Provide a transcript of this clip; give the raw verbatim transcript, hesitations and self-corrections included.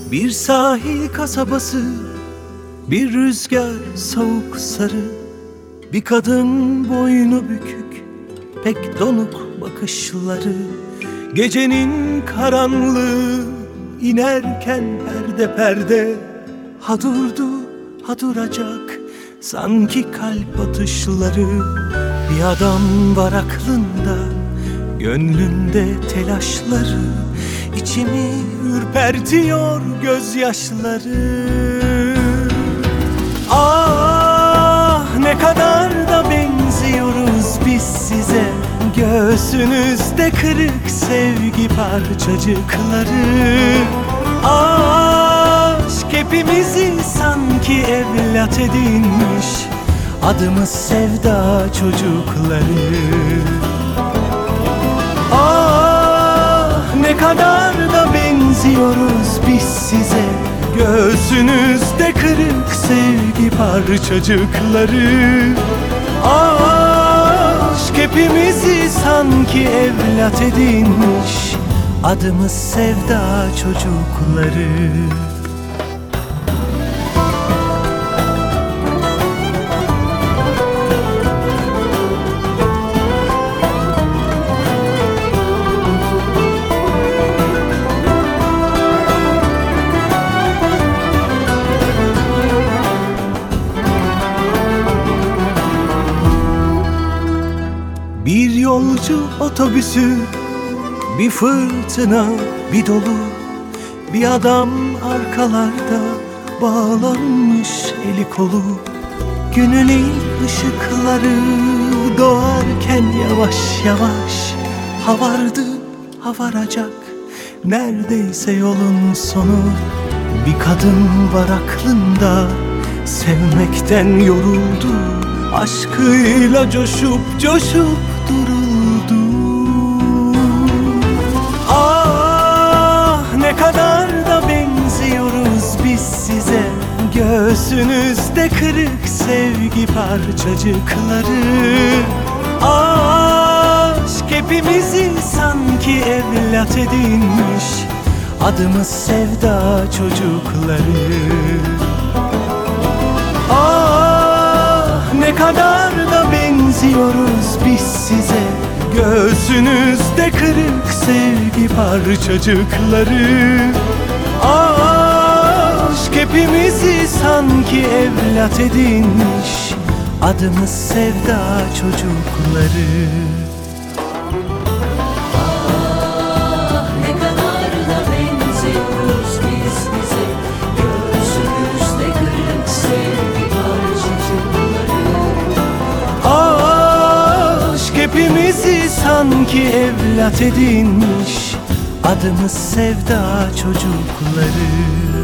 Bir sahil kasabası, bir rüzgar soğuk sarı, bir kadın boynu bükük, pek donuk bakışları. Gecenin karanlığı inerken perde perde, ha durdu ha duracak sanki kalp atışları. Bir adam var aklında, gönlünde telaşları, İçimi ürpertiyor gözyaşları. Ah, ne kadar da benziyoruz biz size, göğsünüzde kırık sevgi parçacıkları. Aşk hepimizi sanki evlat edinmiş, adımız sevda çocukları. Ne kadar da benziyoruz biz size, göğsünüzde kırık sevgi parçacıkları. Aşk hepimizi sanki evlat edinmiş, adımız sevda çocukları. Bir yolcu otobüsü, bir fırtına, bir dolu, bir adam arkalarda bağlanmış eli kolu. Günün ilk ışıkları doğarken yavaş yavaş, ha vardı ha varacak neredeyse yolun sonu. Bir kadın var aklında, sevmekten yoruldu, aşkıyla coşup coşup duruldu. Ah, ne kadar da benziyoruz biz size, göğsünüzde kırık sevgi parçacıkları. Aşk hepimizi sanki evlat edinmiş, adımız sevda çocukları. Ne kadar da benziyoruz biz size, göğsünüzde kırık sevgi parçacıkları. Aşk hepimizi sanki evlat edinmiş, adımız sevda çocukları. Hepimizi sanki evlat edinmiş, adımız sevda çocukları.